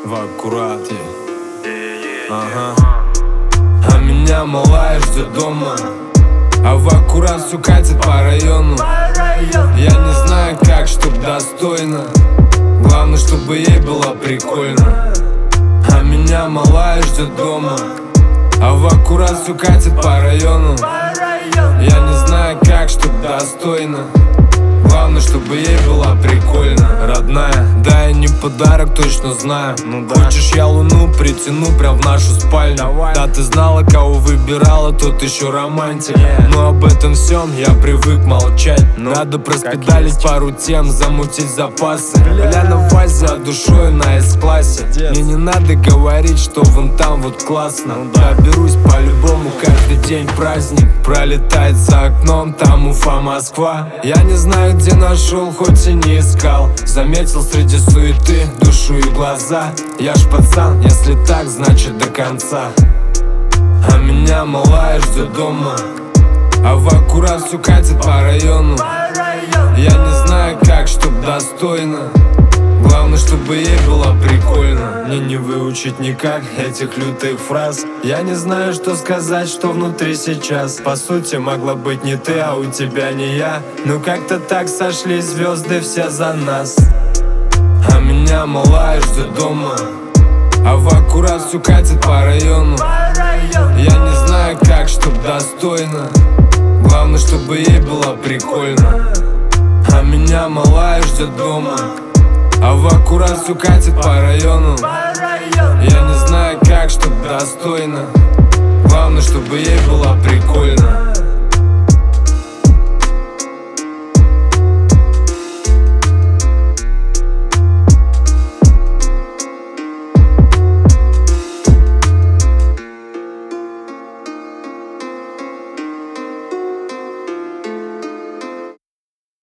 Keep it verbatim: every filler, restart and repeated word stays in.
в аккурат. Ага. А меня малая ждет дома, а в аккурат все катит по району. Я не знаю как, чтоб достойно, главное, чтобы ей было прикольно. А меня малая ждет дома, а в аккурат все катит по району. Я не знаю как, чтоб достойно, главное, чтобы ей было прикольно. Родная, да, я не подарок, точно знаю. Ну да. Хочешь, я луну притяну прям в нашу спальню. Давай. Да, ты знала, кого выбирала, тот еще романтик. yeah. Но об этом всем я привык молчать. ну, Надо проспедалить пару тем, замутить запасы. Бля, на фазе, а душой на эс-классе. Мне не надо говорить, что вон там вот классно. ну, да. Я берусь по-любому, каждый день праздник. Пролетает за окном, там Уфа, Москва. Я не знаю, где нашел, хоть и не искал. Заметил среди суеты душу и глаза. Я ж пацан, если так, значит до конца. А меня малая ждет дома, а в аккурат все катит по району. Я не знаю как, чтоб достойно, главное, чтобы ей было прикольно. Мне не выучить никак этих лютых фраз. Я не знаю, что сказать, что внутри сейчас. По сути, могла быть не ты, а у тебя не я. Но как-то так сошлись звезды все за нас. А меня малая ждет дома, а в аккурат все катит по району. Я не знаю как, чтоб достойно, главное, чтобы ей было прикольно. А меня малая ждет дома, а в аккурат все катит по району. Я не знаю как, чтоб достойно, главное, чтобы ей было прикольно.